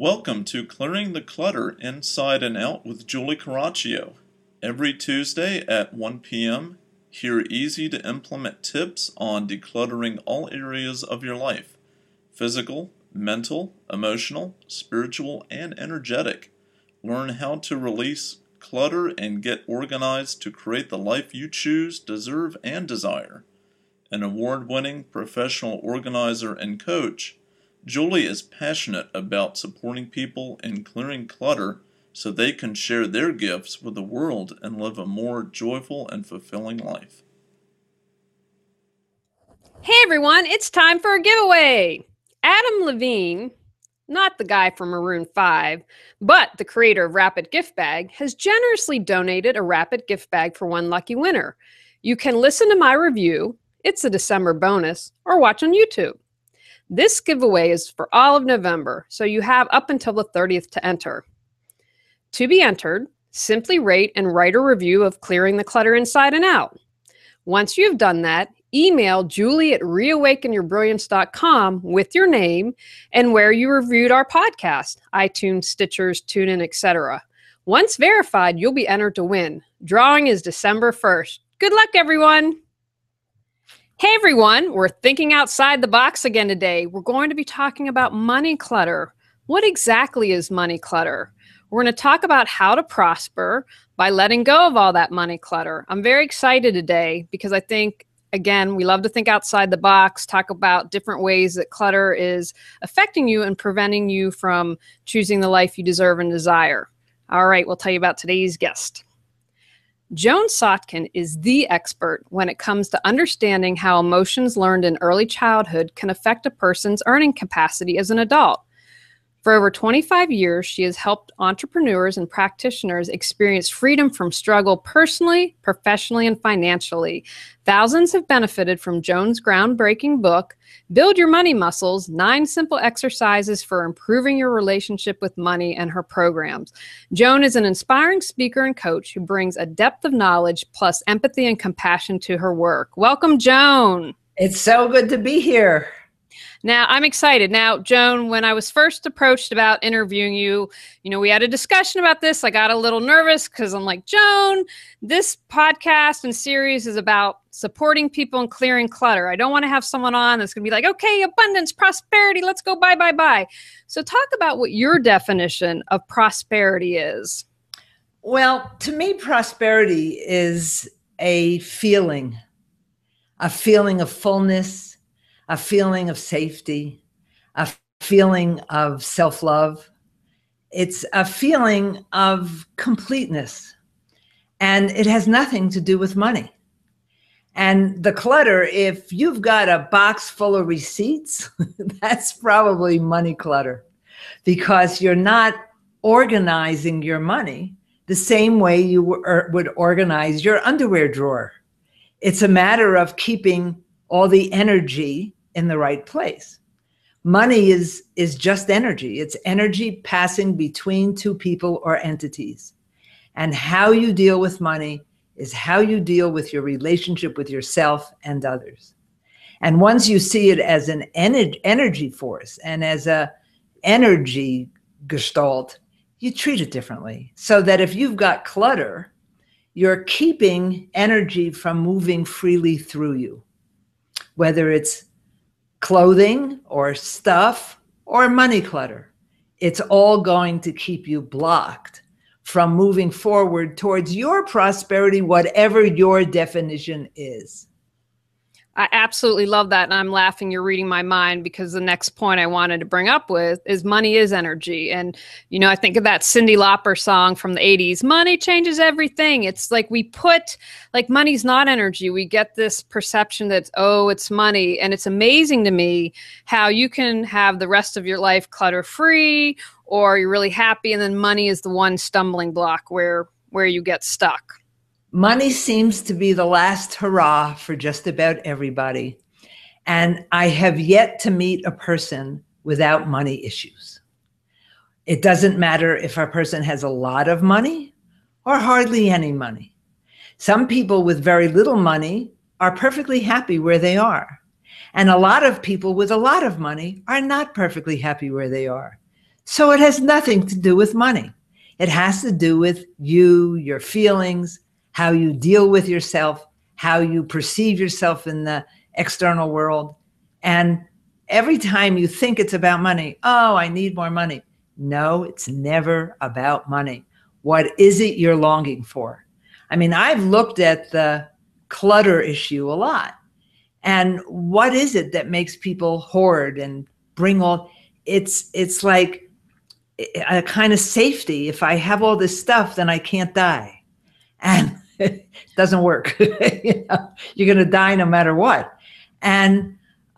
Welcome to Clearing the Clutter Inside and Out with Julie Caraccio. Every Tuesday at 1 p.m., hear easy to implement tips on decluttering all areas of your life: physical, mental, emotional, spiritual, and energetic. Learn how to release clutter and get organized to create the life you choose, deserve, and desire. An award-winning professional organizer and coach, Julie is passionate about supporting people in clearing clutter so they can share their gifts with the world and live a more joyful and fulfilling life. Hey everyone, it's time for a giveaway. Adam Levine, not the guy from Maroon 5, but the creator of Rapid Gift Bag, has generously donated a Rapid Gift Bag for one lucky winner. You can listen to my review, it's a December bonus, or watch on YouTube. This giveaway is for all of November, so you have up until the 30th to enter. To be entered, simply rate and write a review of Clearing the Clutter Inside and Out. Once you've done that, email julie@reawakenyourbrilliance.com with your name and where you reviewed our podcast, iTunes, Stitchers, TuneIn, etc. Once verified, you'll be entered to win. Drawing is December 1st. Good luck, everyone! Hey everyone, we're thinking outside the box again today. We're going to be talking about money clutter. What exactly is money clutter? We're going to talk about how to prosper by letting go of all that money clutter. I'm very excited today because I think, again, we love to think outside the box, talk about different ways that clutter is affecting you and preventing you from choosing the life you deserve and desire. All right, we'll tell you about today's guest. Joan Sotkin is the expert when it comes to understanding how emotions learned in early childhood can affect a person's earning capacity as an adult. For over 25 years, she has helped entrepreneurs and practitioners experience freedom from struggle personally, professionally, and financially. Thousands have benefited from Joan's groundbreaking book, Build Your Money Muscles: 9 Simple Exercises for Improving Your Relationship with Money, and her programs. Joan is an inspiring speaker and coach who brings a depth of knowledge plus empathy and compassion to her work. Welcome, Joan. It's so good to be here. Now, I'm excited. Now, Joan, when I was first approached about interviewing you, we had a discussion about this. I got a little nervous because I'm like, Joan, this podcast and series is about supporting people and clearing clutter. I don't want to have someone on that's going to be like, okay, abundance, prosperity, let's go buy, buy, buy. So talk about what your definition of prosperity is. Well, to me, prosperity is a feeling of fullness, a feeling of safety, a feeling of self-love. It's a feeling of completeness, and it has nothing to do with money. And the clutter, if you've got a box full of receipts, that's probably money clutter, because you're not organizing your money the same way you would organize your underwear drawer. It's a matter of keeping all the energy in the right place. Money is just energy. It's energy passing between two people or entities. And how you deal with money is how you deal with your relationship with yourself and others. And once you see it as an energy force and as a energy gestalt, you treat it differently. So that if you've got clutter, you're keeping energy from moving freely through you. Whether it's clothing or stuff or money clutter, it's all going to keep you blocked from moving forward towards your prosperity, whatever your definition is. I absolutely love that. And I'm laughing. You're reading my mind, because the next point I wanted to bring up with is money is energy. And, I think of that Cyndi Lauper song from the 80s, money changes everything. It's like money's not energy. We get this perception that, it's money. And it's amazing to me how you can have the rest of your life clutter free, or you're really happy. And then money is the one stumbling block where you get stuck. Money seems to be the last hurrah for just about everybody. And I have yet to meet a person without money issues. It doesn't matter if a person has a lot of money or hardly any money. Some people with very little money are perfectly happy where they are. And a lot of people with a lot of money are not perfectly happy where they are. So it has nothing to do with money. It has to do with you, your feelings, how you deal with yourself, how you perceive yourself in the external world. And every time you think it's about money, oh, I need more money. No, it's never about money. What is it you're longing for? I mean, I've looked at the clutter issue a lot. And what is it that makes people hoard and bring all, it's like a kind of safety. If I have all this stuff, then I can't die. And it doesn't work. You know, you're going to die no matter what. And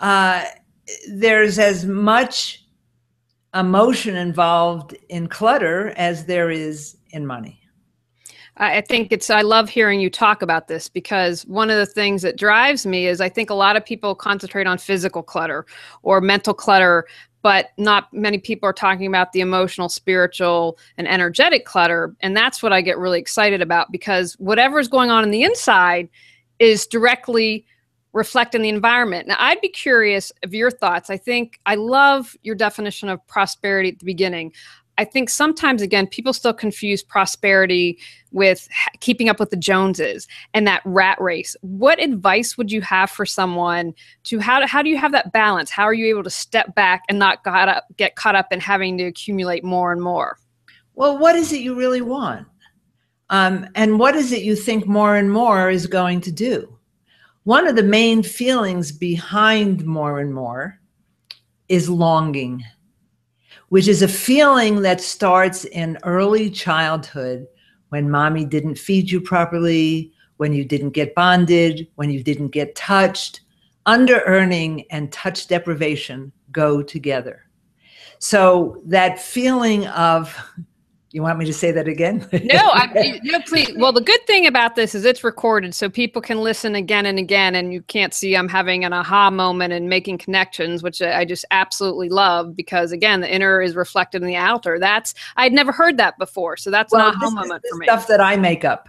there's as much emotion involved in clutter as there is in money. I think I love hearing you talk about this, because one of the things that drives me is I think a lot of people concentrate on physical clutter or mental clutter, but not many people are talking about the emotional, spiritual, and energetic clutter. And that's what I get really excited about, because whatever's going on in the inside is directly reflecting the environment. Now, I'd be curious of your thoughts. I think I love your definition of prosperity at the beginning. I think sometimes, again, people still confuse prosperity with keeping up with the Joneses and that rat race. What advice would you have for someone to how do you have that balance? How are you able to step back and not get caught up in having to accumulate more and more? Well, what is it you really want? And what is it you think more and more is going to do? One of the main feelings behind more and more is longing, which is a feeling that starts in early childhood, when mommy didn't feed you properly, when you didn't get bonded, when you didn't get touched. Under-earning and touch deprivation go together. So that feeling of, you want me to say that again? No, please. Well, the good thing about this is it's recorded, so people can listen again and again, and you can't see I'm having an aha moment and making connections, which I just absolutely love, because again, the inner is reflected in the outer. I'd never heard that before, so that's an aha moment for me. Stuff that I make up.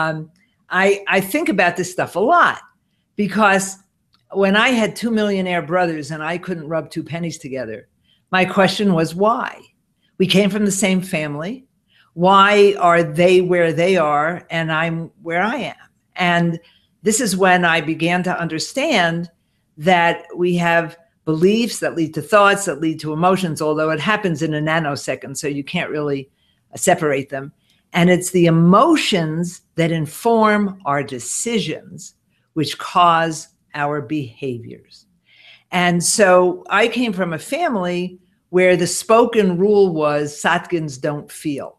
I think about this stuff a lot, because when I had 2 millionaire brothers and I couldn't rub 2 pennies together, my question was why? We came from the same family. Why are they where they are and I'm where I am? And this is when I began to understand that we have beliefs that lead to thoughts, that lead to emotions, although it happens in a nanosecond, so you can't really separate them. And it's the emotions that inform our decisions, which cause our behaviors. And so I came from a family where the spoken rule was Satkins don't feel.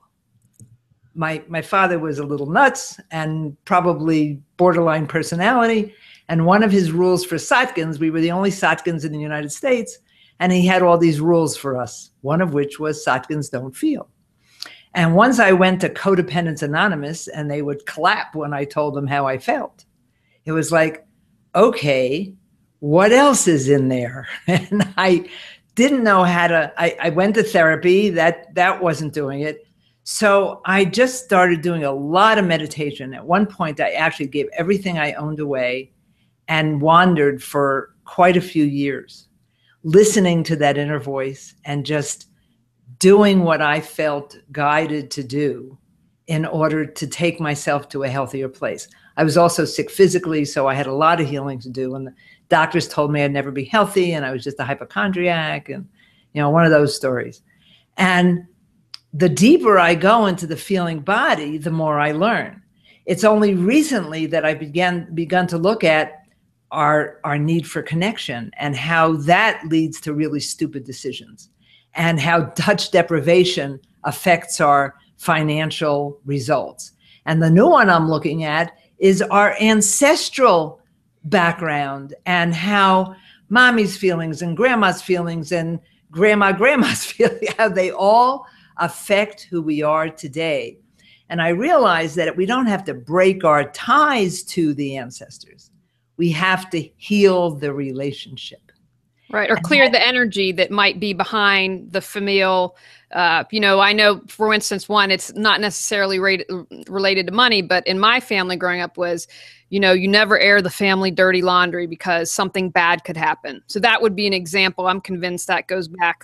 My father was a little nuts and probably borderline personality. And one of his rules for Satkins, we were the only Satkins in the United States, and he had all these rules for us, one of which was Satkins don't feel. And once I went to Codependence Anonymous, and they would clap when I told them how I felt. It was like, okay, what else is in there? And I didn't know how to, I went to therapy, that wasn't doing it. So I just started doing a lot of meditation. At one point, I actually gave everything I owned away and wandered for quite a few years, listening to that inner voice and just doing what I felt guided to do in order to take myself to a healthier place. I was also sick physically, so I had a lot of healing to do. And the doctors told me I'd never be healthy, and I was just a hypochondriac, and one of those stories. And the deeper I go into the feeling body, the more I learn. It's only recently that I begun to look at our need for connection and how that leads to really stupid decisions, and how touch deprivation affects our financial results. And the new one I'm looking at is our ancestral background, and how mommy's feelings and grandma's feelings and grandma's feelings, how they all affect who we are today. And I realized that we don't have to break our ties to the ancestors. We have to heal the relationship. Right, or clear the energy that might be behind the familial. I know, for instance, it's not necessarily related to money, but in my family growing up was, you never air the family dirty laundry because something bad could happen. So that would be an example. I'm convinced that goes back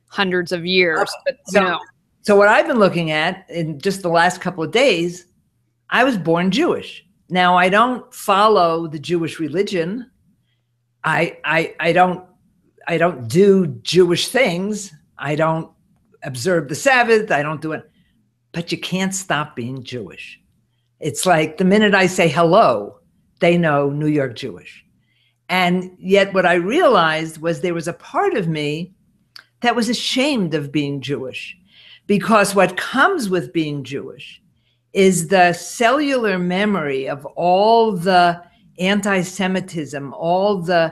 hundreds of years. But, so what I've been looking at in just the last couple of days, I was born Jewish. Now, I don't follow the Jewish religion. I don't do Jewish things. I don't observe the Sabbath. I don't do it. But you can't stop being Jewish. It's like the minute I say hello, they know New York Jewish. And yet what I realized was there was a part of me that was ashamed of being Jewish, because what comes with being Jewish is the cellular memory of all the anti-Semitism, all the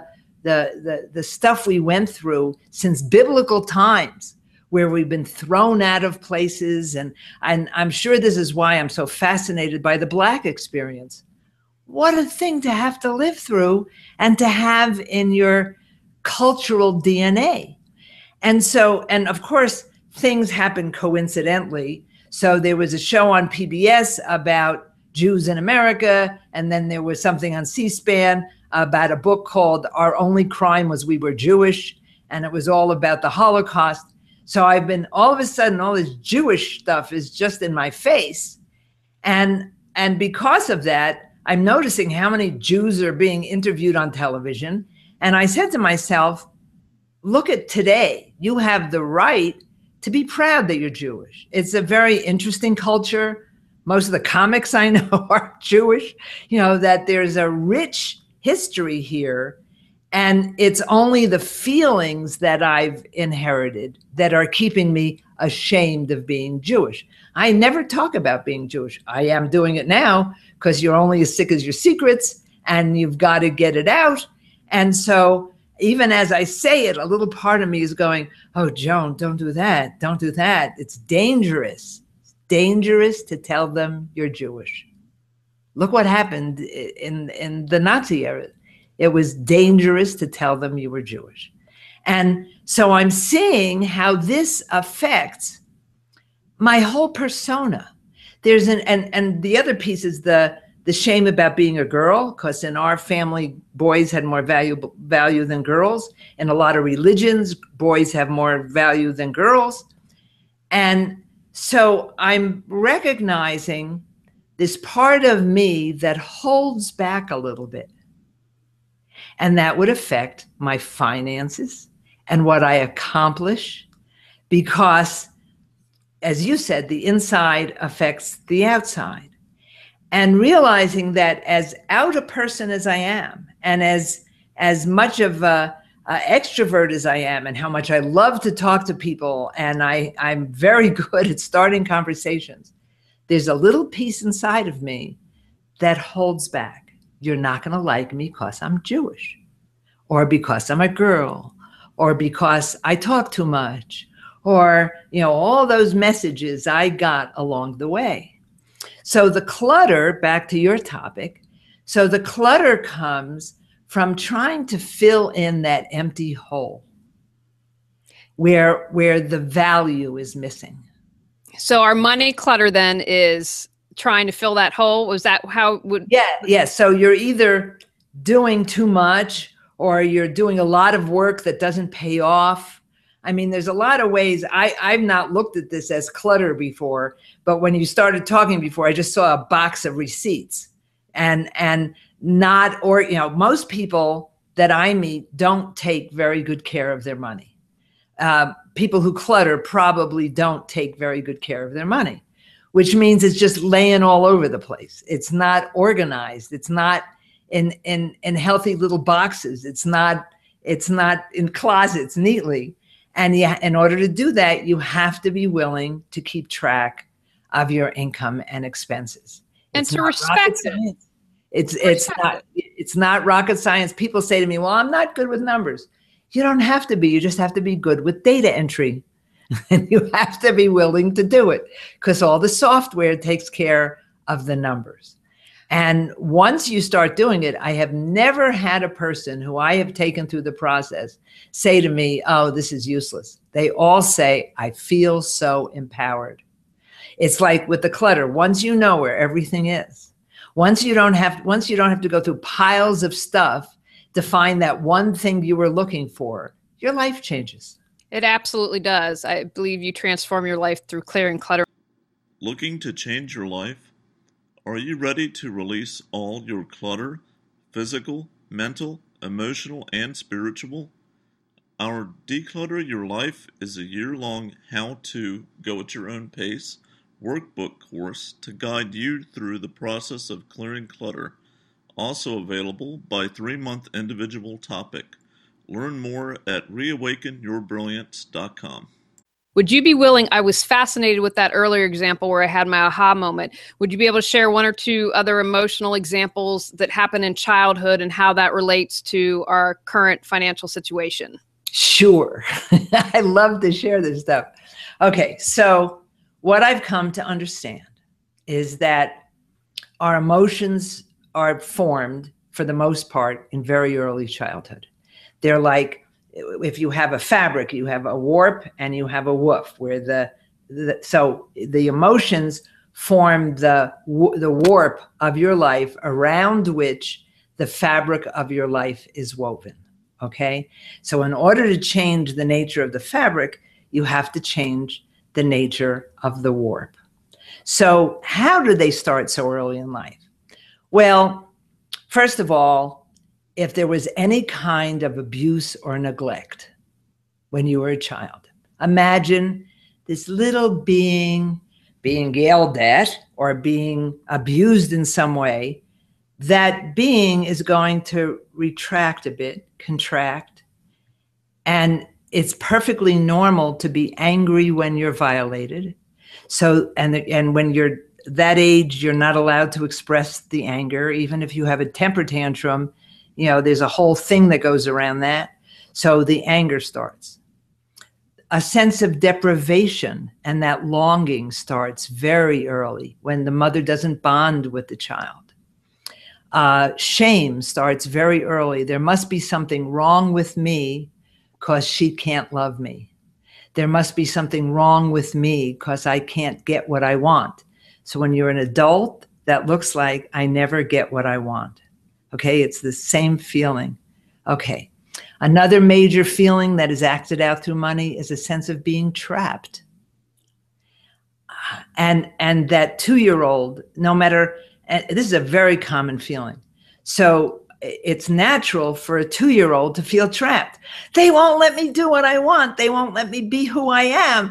stuff we went through since biblical times, where we've been thrown out of places. And I'm sure this is why I'm so fascinated by the Black experience. What a thing to have to live through and to have in your cultural DNA. And so, and of course, things happen coincidentally. So there was a show on PBS about Jews in America, and then there was something on C-SPAN about a book called Our Only Crime Was We Were Jewish, and it was all about the Holocaust. So I've been, all of a sudden, all this Jewish stuff is just in my face. And because of that, I'm noticing how many Jews are being interviewed on television. And I said to myself, look at today. You have the right to be proud that you're Jewish. It's a very interesting culture. Most of the comics I know are Jewish, that there's a rich history here. And it's only the feelings that I've inherited that are keeping me ashamed of being Jewish. I never talk about being Jewish. I am doing it now because you're only as sick as your secrets and you've got to get it out. And so even as I say it, a little part of me is going, oh, Joan, don't do that. Don't do that. It's dangerous. It's dangerous to tell them you're Jewish. Look what happened in the Nazi era. It was dangerous to tell them you were Jewish. And so I'm seeing how this affects my whole persona. There's and the other piece is the shame about being a girl, because in our family, boys had more value than girls. In a lot of religions, boys have more value than girls. And so I'm recognizing this part of me that holds back a little bit. And that would affect my finances and what I accomplish, because, as you said, the inside affects the outside. And realizing that as out a person as I am, and as much of a extrovert as I am, and how much I love to talk to people, and I'm very good at starting conversations, there's a little piece inside of me that holds back. You're not going to like me because I'm Jewish, or because I'm a girl, or because I talk too much, or, all those messages I got along the way. So the clutter, back to your topic, so the clutter comes from trying to fill in that empty hole where the value is missing. So our money clutter then is trying to fill that hole. Was that how it would? Yeah. So you're either doing too much, or you're doing a lot of work that doesn't pay off. I mean, there's a lot of ways. I've not looked at this as clutter before, but when you started talking before, I just saw a box of receipts, and not, or, most people that I meet don't take very good care of their money. People who clutter probably don't take very good care of their money, which means it's just laying all over the place. It's not organized. It's not in healthy little boxes. It's not in closets neatly. And in order to do that, you have to be willing to keep track of your income and expenses. And to respect it. It's not rocket science. People say to me, well, I'm not good with numbers. You don't have to be. You just have to be good with data entry. And you have to be willing to do it, because all the software takes care of the numbers. And once you start doing it, I have never had a person who I have taken through the process say to me, oh, this is useless. They all say, I feel so empowered. It's like with the clutter. Once you know where everything is, once you don't have to go through piles of stuff to find that one thing you were looking for, your life changes. It absolutely does. I believe you transform your life through clearing clutter. Looking to change your life? Are you ready to release all your clutter, physical, mental, emotional, and spiritual? Our Declutter Your Life is a year-long how-to, go at your own pace workbook course to guide you through the process of clearing clutter, also available by 3-month individual topic. Learn more at reawakenyourbrilliance.com. Would you be willing, I was fascinated with that earlier example where I had my aha moment. Would you be able to share one or two other emotional examples that happen in childhood and how that relates to our current financial situation? Sure. I love to share this stuff. Okay, so what I've come to understand is that our emotions are formed, for the most part, in very early childhood. They're like, if you have a fabric, you have a warp and you have a woof, where so the emotions form the warp of your life around which the fabric of your life is woven. Okay, so in order to change the nature of the fabric, you have to change the nature of the warp. So how do they start so early in life? Well, first of all, if there was any kind of abuse or neglect when you were a child, imagine this little being yelled at or being abused in some way. That being is going to retract a bit, contract, and it's perfectly normal to be angry when you're violated. So, and when you're that age, you're not allowed to express the anger, even if you have a temper tantrum. You know, there's a whole thing that goes around that. So the anger starts. A sense of deprivation and that longing starts very early when the mother doesn't bond with the child. Shame starts very early. There must be something wrong with me because she can't love me. There must be something wrong with me because I can't get what I want. So when you're an adult, that looks like I never get what I want. Okay, it's the same feeling. Okay, another major feeling that is acted out through money is a sense of being trapped. And that 2-year-old, no matter, this is a very common feeling. So it's natural for a 2-year-old to feel trapped. They won't let me do what I want. They won't let me be who I am.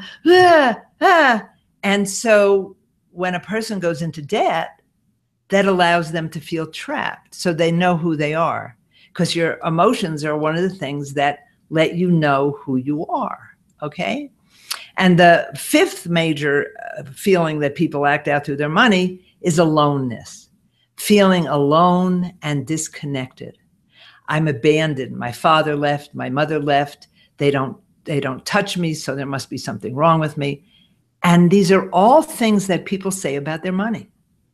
And so when a person goes into debt, that allows them to feel trapped so they know who they are, because your emotions are one of the things that let you know who you are, okay? And the 5th major feeling that people act out through their money is aloneness, feeling alone and disconnected. I'm abandoned. My father left, my mother left. They don't touch me, so there must be something wrong with me. And these are all things that people say about their money.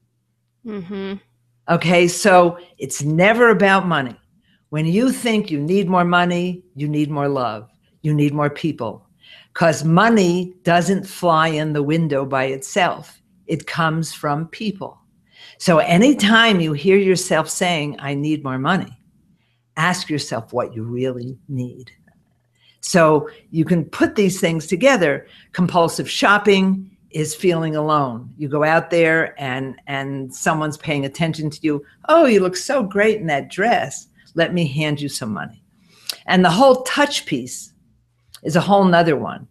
Mm-hmm. Okay, so it's never about money. When you think you need more money, you need more love, you need more people, because money doesn't fly in the window by itself. It comes from people. So anytime you hear yourself saying, I need more money, ask yourself what you really need. So you can put these things together. Compulsive shopping is feeling alone. You go out there and someone's paying attention to you. Oh, you look so great in that dress. Let me hand you some money. And the whole touch piece is a whole nother one.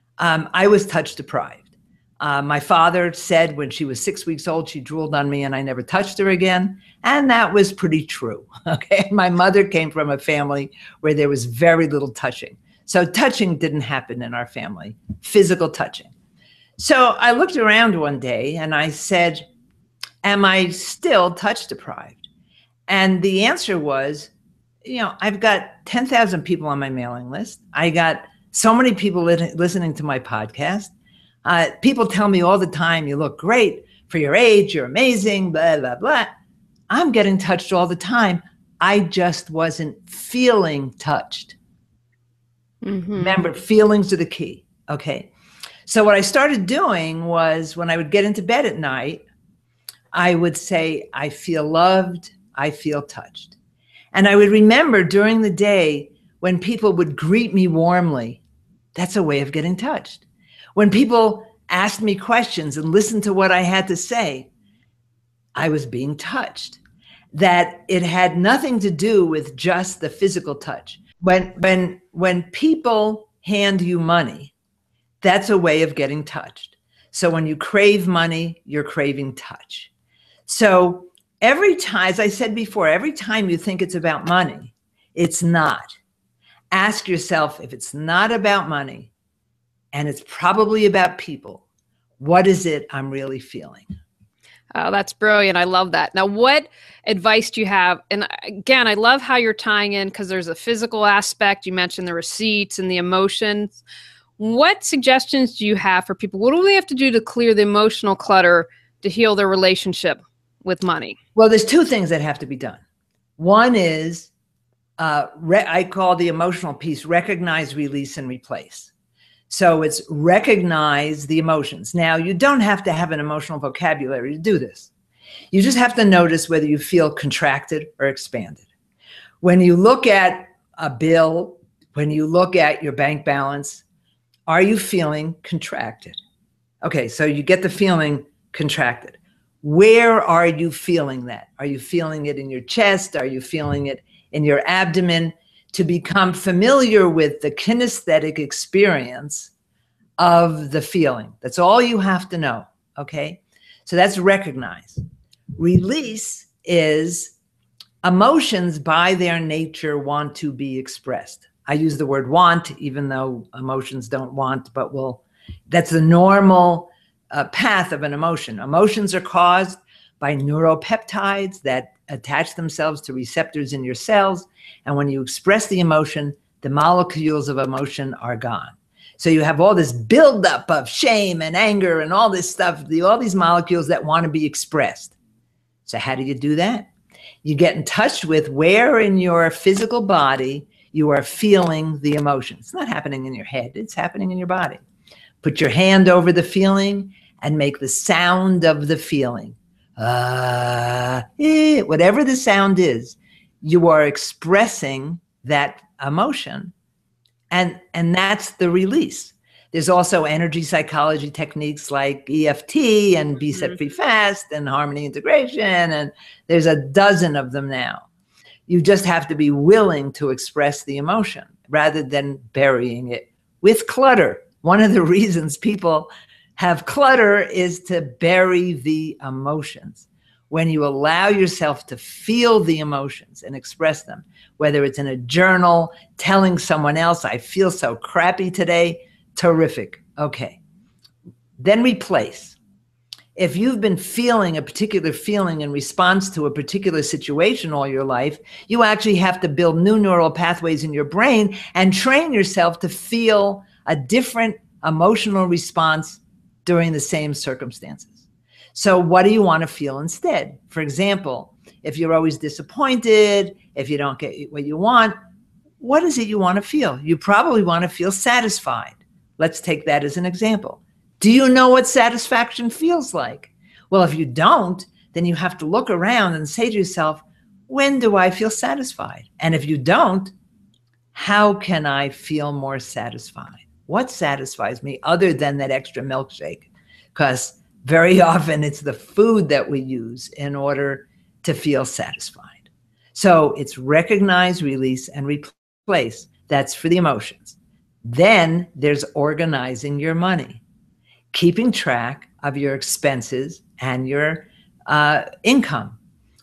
I was touch deprived. My father said when she was 6 weeks old, she drooled on me and I never touched her again. And that was pretty true. Okay. My mother came from a family where there was very little touching. So touching didn't happen in our family, physical touching. So I looked around one day and I said, am I still touch deprived? And the answer was, I've got 10,000 people on my mailing list. I got so many people listening to my podcast. People tell me all the time, you look great for your age, you're amazing, blah, blah, blah. I'm getting touched all the time. I just wasn't feeling touched. Mm-hmm. Remember, feelings are the key. Okay. So what I started doing was when I would get into bed at night, I would say, I feel loved, I feel touched. And I would remember during the day when people would greet me warmly, That's a way of getting touched. When people asked me questions and listened to what I had to say, I was being touched. That it had nothing to do with just the physical touch. When people hand you money, that's a way of getting touched. So when you crave money, you're craving touch. So every time, as I said before, every time you think it's about money, it's not. Ask yourself, if it's not about money and it's probably about people, what is it I'm really feeling? Oh, that's brilliant. I love that. Now, what advice do you have? And again, I love how you're tying in, because there's a physical aspect. You mentioned the receipts and the emotions. What suggestions do you have for people? What do they have to do to clear the emotional clutter to heal their relationship with money? Well, there's two things that have to be done. One is, I call the emotional piece, recognize, release, and replace. So it's recognize the emotions. Now, you don't have to have an emotional vocabulary to do this. You just have to notice whether you feel contracted or expanded. When you look at a bill, when you look at your bank balance, are you feeling contracted? Okay, so you get the feeling contracted. Where are you feeling that? Are you feeling it in your chest? Are you feeling it in your abdomen? To become familiar with the kinesthetic experience of the feeling. That's all you have to know, okay? So that's recognize. Release is emotions by their nature want to be expressed. I use the word want, even though emotions don't want, but that's the normal path of an emotion. Emotions are caused by neuropeptides that attach themselves to receptors in your cells. And when you express the emotion, the molecules of emotion are gone. So you have all this buildup of shame and anger and all this stuff, all these molecules that want to be expressed. So how do you do that? You get in touch with where in your physical body you are feeling the emotion. It's not happening in your head. It's happening in your body. Put your hand over the feeling and make the sound of the feeling. Whatever the sound is, you are expressing that emotion, and that's the release. There's also energy psychology techniques like EFT and Be Set Free Fast and harmony integration, and there's a dozen of them now. You just have to be willing to express the emotion rather than burying it with clutter. One of the reasons people have clutter is to bury the emotions. When you allow yourself to feel the emotions and express them, whether it's in a journal, telling someone else, I feel so crappy today, terrific. Okay. Then replace. If you've been feeling a particular feeling in response to a particular situation all your life, you actually have to build new neural pathways in your brain and train yourself to feel a different emotional response during the same circumstances. So what do you want to feel instead? For example, if you're always disappointed, if you don't get what you want, what is it you want to feel? You probably want to feel satisfied. Let's take that as an example. Do you know what satisfaction feels like? Well, if you don't, then you have to look around and say to yourself, when do I feel satisfied? And if you don't, how can I feel more satisfied? What satisfies me other than that extra milkshake? Because very often it's the food that we use in order to feel satisfied. So it's recognize, release, and replace. That's for the emotions. Then there's organizing your money, keeping track of your expenses and your income,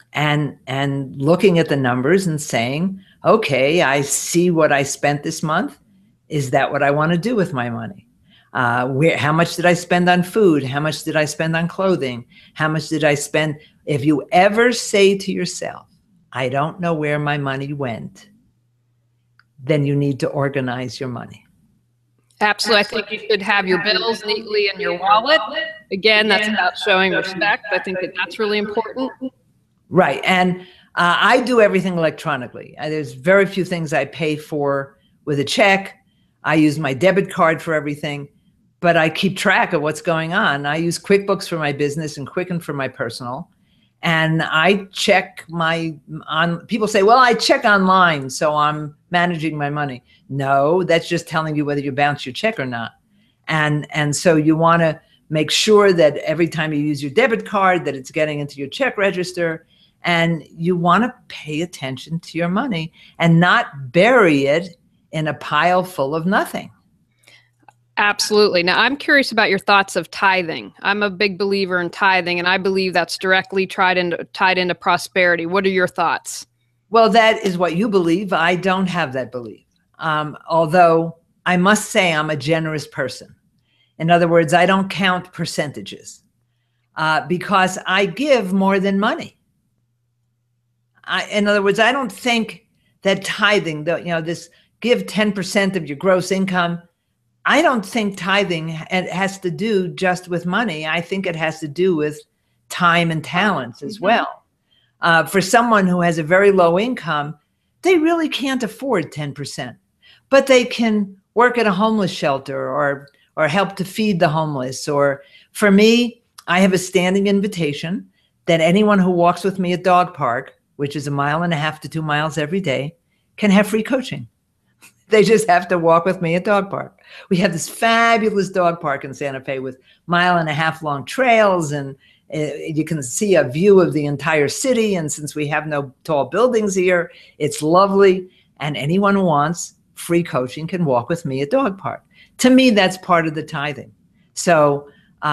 and looking at the numbers and saying, okay, I see what I spent this month. Is that what I want to do with my money? How much did I spend on food? How much did I spend on clothing? How much did I spend? If you ever say to yourself, I don't know where my money went, then you need to organize your money. Absolutely. I think you should have your bills neatly in your wallet. Again, that's about showing respect. I think that's really important. Right. And I do everything electronically. There's very few things I pay for with a check. I use my debit card for everything, but I keep track of what's going on. I use QuickBooks for my business and Quicken for my personal. And I check people say, well, I check online, so I'm managing my money. No, that's just telling you whether you bounce your check or not. And so you want to make sure that every time you use your debit card, that it's getting into your check register. And you want to pay attention to your money and not bury it in a pile full of nothing. Absolutely. Now, I'm curious about your thoughts of tithing. I'm a big believer in tithing, and I believe that's directly tied into prosperity. What are your thoughts? Well, that is what you believe. I don't have that belief. Although I must say I'm a generous person. In other words, I don't count percentages because I give more than money. In other words, I don't think that tithing, this give 10% of your gross income, I don't think tithing has to do just with money. I think it has to do with time and talents as well. For someone who has a very low income, they really can't afford 10%, but they can work at a homeless shelter or help to feed the homeless. Or for me, I have a standing invitation that anyone who walks with me at Dog Park, which is 1.5 miles to 2 miles every day, can have free coaching. They just have to walk with me at Dog Park. We have this fabulous dog park in Santa Fe with 1.5 mile long trails, and you can see a view of the entire city. And since we have no tall buildings here, it's lovely. And anyone who wants free coaching can walk with me at Dog Park. To me, that's part of the tithing. So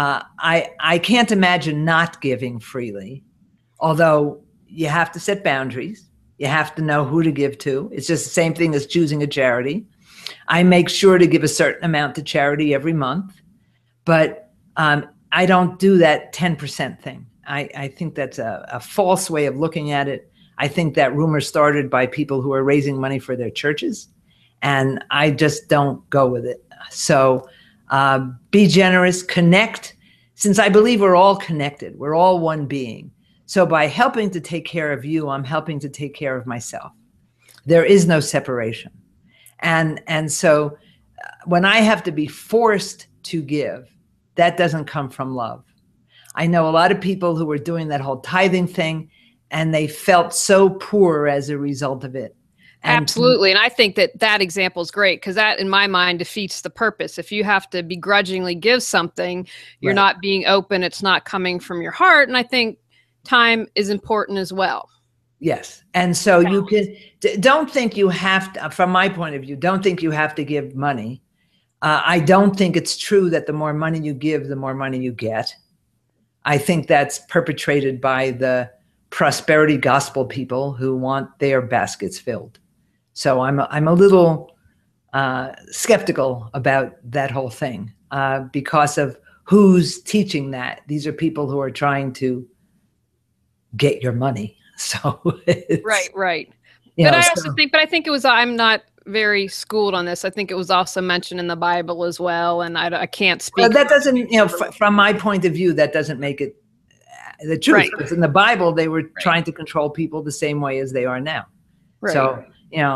I can't imagine not giving freely, although you have to set boundaries. You have to know who to give to. It's just the same thing as choosing a charity. I make sure to give a certain amount to charity every month, but I don't do that 10% thing. I think that's a false way of looking at it. I think that rumor started by people who are raising money for their churches, and I just don't go with it. So be generous, connect, since I believe we're all connected. We're all one being. So by helping to take care of you, I'm helping to take care of myself. There is no separation. And so when I have to be forced to give, that doesn't come from love. I know a lot of people who were doing that whole tithing thing, and they felt so poor as a result of it. Absolutely. And I think that example is great because that, in my mind, defeats the purpose. If you have to begrudgingly give something, you're Right. not being open. It's not coming from your heart. And I think time is important as well. Yes. And so you don't think you have to, from my point of view, don't think you have to give money. I don't think it's true that the more money you give, the more money you get. I think that's perpetrated by the prosperity gospel people who want their baskets filled. So I'm a little skeptical about that whole thing because of who's teaching that. These are people who are trying to get your money. So Right. You But know, I so- also think, I'm not very schooled on this. I think it was also mentioned in the Bible as well. And I can't speak. Well, that doesn't, from my point of view, that doesn't make it the truth. Right. Because in the Bible, they were trying to control people the same way as they are now. Right. So,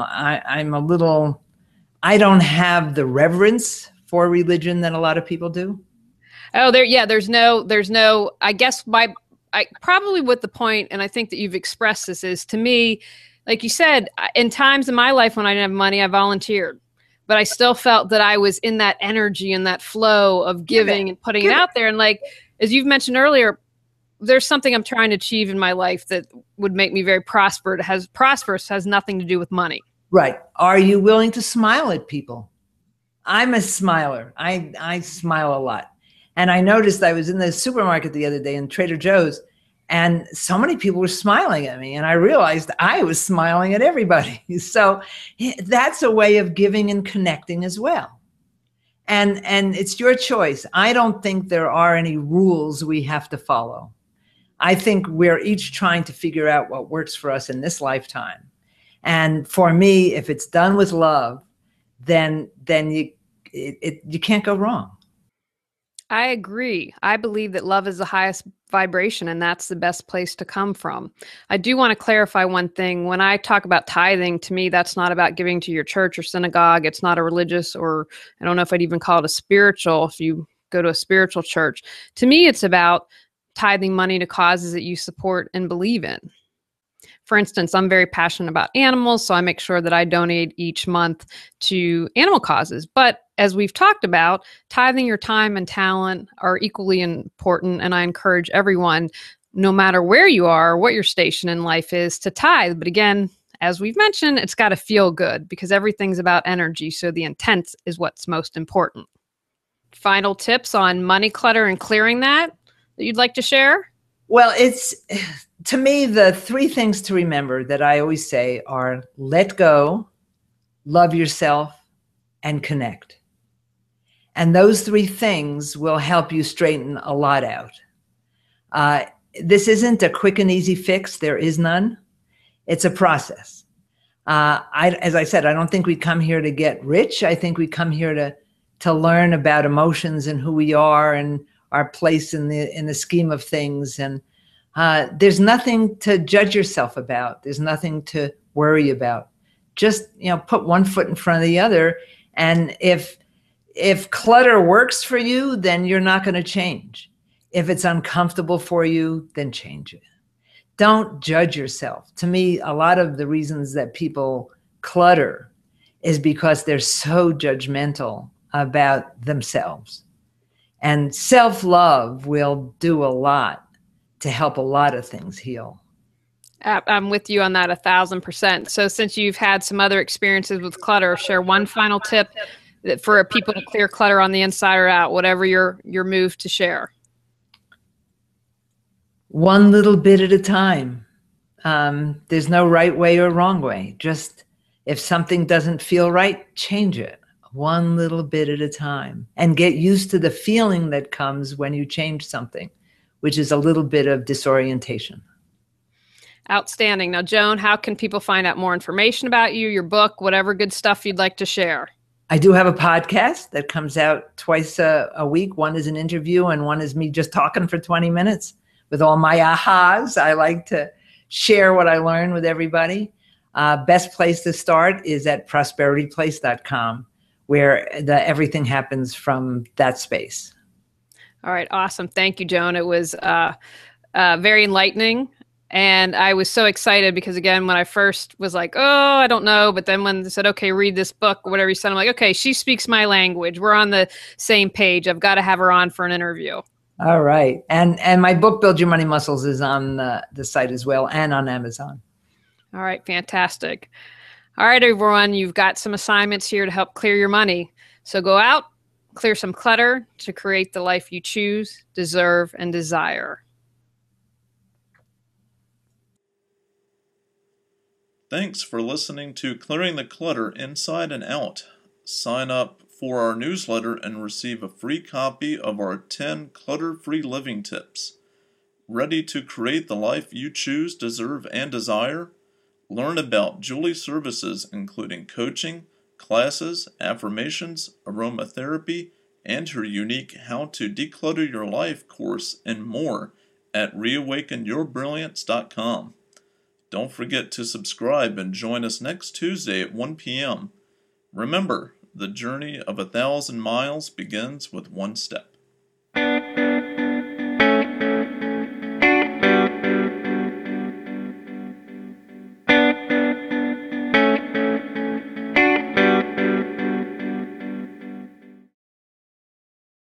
I don't have the reverence for religion that a lot of people do. Oh, there's no, I guess probably what the point, and I think that you've expressed this is, to me, like you said, in times in my life when I didn't have money, I volunteered, but I still felt that I was in that energy and that flow of giving and putting it out there. And like, as you've mentioned earlier, there's something I'm trying to achieve in my life that would make me very prosperous, has nothing to do with money. Right. Are you willing to smile at people? I'm a smiler. I smile a lot. And I noticed I was in the supermarket the other day in Trader Joe's, and so many people were smiling at me. And I realized I was smiling at everybody. So that's a way of giving and connecting as well. And it's your choice. I don't think there are any rules we have to follow. I think we're each trying to figure out what works for us in this lifetime. And for me, if it's done with love, then you can't go wrong. I agree. I believe that love is the highest vibration, and that's the best place to come from. I do want to clarify one thing. When I talk about tithing, to me, that's not about giving to your church or synagogue. It's not a religious, or I don't know if I'd even call it a spiritual, if you go to a spiritual church. To me, it's about tithing money to causes that you support and believe in. For instance, I'm very passionate about animals, so I make sure that I donate each month to animal causes. But as we've talked about, tithing your time and talent are equally important, and I encourage everyone, no matter where you are, what your station in life is, to tithe. But again, as we've mentioned, it's got to feel good because everything's about energy, so the intent is what's most important. Final tips on money clutter and clearing that you'd like to share? Well, it's, to me, the three things to remember that I always say are let go, love yourself, and connect. And those three things will help you straighten a lot out. This isn't a quick and easy fix. There is none. It's a process. As I said, I don't think we come here to get rich. I think we come here to learn about emotions and who we are and our place in the scheme of things. And there's nothing to judge yourself about. There's nothing to worry about. Just, put one foot in front of the other. And if clutter works for you, then you're not going to change. If it's uncomfortable for you, then change it. Don't judge yourself. To me, a lot of the reasons that people clutter is because they're so judgmental about themselves. And self-love will do a lot to help a lot of things heal. I'm with you on that 1,000%. So since you've had some other experiences with clutter, share one final tip that for people to clear clutter on the inside or out, whatever your move to share. One little bit at a time. There's no right way or wrong way. Just if something doesn't feel right, change it. One little bit at a time. And get used to the feeling that comes when you change something, which is a little bit of disorientation. Outstanding. Now, Joan, how can people find out more information about you, your book, whatever good stuff you'd like to share? I do have a podcast that comes out twice a week. One is an interview and one is me just talking for 20 minutes with all my ahas. I like to share what I learn with everybody. Best place to start is at prosperityplace.com, where everything happens from that space. All right. Awesome. Thank you, Joan. It was very enlightening. And I was so excited because, again, when I first was like, oh, I don't know. But then when they said, okay, read this book or whatever you said, I'm like, okay, she speaks my language. We're on the same page. I've got to have her on for an interview. All right. And my book, Build Your Money Muscles, is on the site as well and on Amazon. All right. Fantastic. All right, everyone. You've got some assignments here to help clear your money. So go out, clear some clutter to create the life you choose, deserve, and desire. Thanks for listening to Clearing the Clutter Inside and Out. Sign up for our newsletter and receive a free copy of our 10 clutter-free living tips. Ready to create the life you choose, deserve, and desire? Learn about Julie's services including coaching, classes, affirmations, aromatherapy, and her unique How to Declutter Your Life course and more at reawakenyourbrilliance.com. Don't forget to subscribe and join us next Tuesday at 1 p.m. Remember, the journey of 1,000 miles begins with one step.